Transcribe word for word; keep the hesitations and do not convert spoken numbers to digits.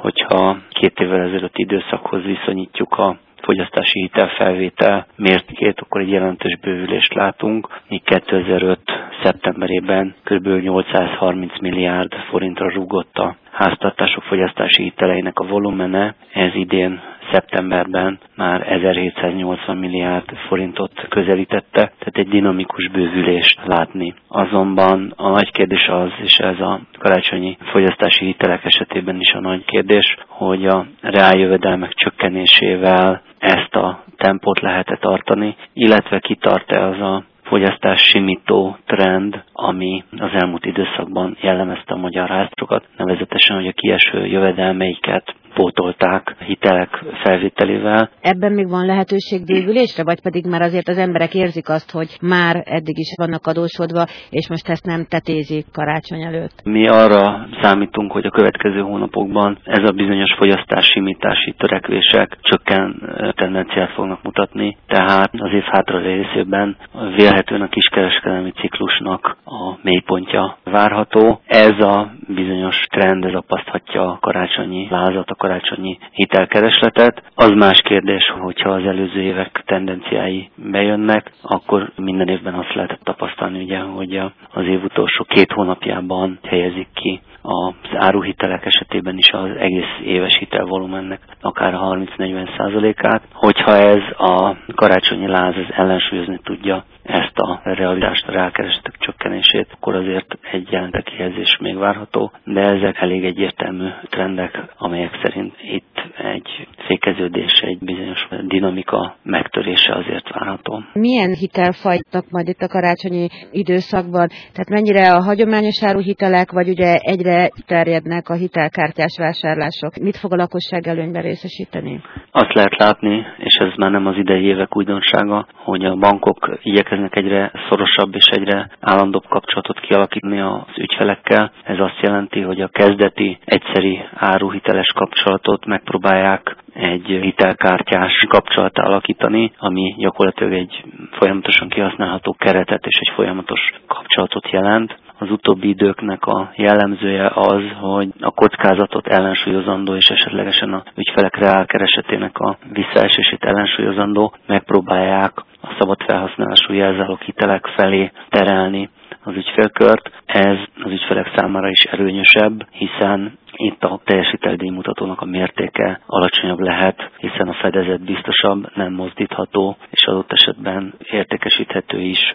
hogyha két évvel ezelőtti időszakhoz viszonyítjuk a fogyasztási hitelfelvétel mértékét, akkor egy jelentős bővülést látunk, míg kétezer-öt szeptemberében kb. nyolcszázharminc milliárd forintra rúgott a háztartások fogyasztási hiteleinek a volumene, ez idén szeptemberben már ezerhétszáznyolcvan milliárd forintot közelítette, tehát egy dinamikus bővülést látni. Azonban a nagy kérdés az, és ez a karácsonyi fogyasztási hitelek esetében is a nagy kérdés, hogy a reáljövedelmek csökkenésével ezt a tempót lehet-e tartani, illetve kitart-e az a fogyasztás simító trend, ami az elmúlt időszakban jellemezte a magyar háztartásokat, nevezetesen, hogy a kieső jövedelmeiket pótolták hitelek felvételével. Ebben még van lehetőség bővülésre, vagy pedig már azért az emberek érzik azt, hogy már eddig is vannak adósodva, és most ezt nem tetézik karácsony előtt? Mi arra számítunk, hogy a következő hónapokban ez a bizonyos fogyasztássimítási törekvések csökken tendenciát fognak mutatni, tehát az év hátra részében vélhetően a kiskereskedelmi ciklusnak a mélypontja várható. Ez a bizonyos trend, ez apaszthatja a karácsonyi lázat, a karácsonyi hitelkeresletet. Az más kérdés, hogyha az előző évek tendenciái bejönnek, akkor minden évben azt lehetett tapasztalni, ugye, hogy az év utolsó két hónapjában helyezik ki az áruhitelek esetében is az egész éves hitelvolumennek akár harminc-negyven százalékát. Hogyha ez a karácsonyi láz ez ellensúlyozni tudja ezt a realitást, a reálkeresletek csökkenését, akkor azért egy jelentős kihelyezés még várható, de ezek elég egyértelmű trendek, amelyek szerint itt egy fékeződés, egy bizonyos dinamika megtörése azért várható. Milyen hitelfajtak majd itt a karácsonyi időszakban? Tehát mennyire a hagyományos áruhitelek, vagy ugye egyre terjednek a hitelkártyás vásárlások? Mit fog a lakosság előnyben részesíteni? Azt lehet látni, és ez már nem az idei évek újdonsága, hogy a bankok igyekeznek egyre szorosabb és egyre állandóbb kapcsolatot kialakítani az ügyfelekkel. Ez azt jelenti, hogy a kezdeti egyszeri áruhiteles kapcsolatot megpróbálják egy hitelkártyás kapcsolattá alakítani, ami gyakorlatilag egy folyamatosan kihasználható keretet és egy folyamatos kapcsolatot jelent. Az utóbbi időknek a jellemzője az, hogy a kockázatot ellensúlyozandó és esetlegesen a ügyfelek reálkeresetének a visszaesését ellensúlyozandó megpróbálják a szabad felhasználású jelzálók hitelek felé terelni az ügyfélkört. Ez az ügyfelek számára is erőnyösebb, hiszen itt a teljes hiteldíjmutatónak a mértéke alacsonyabb lehet, hiszen a fedezet biztosabb, nem mozdítható, és adott esetben értékesíthető is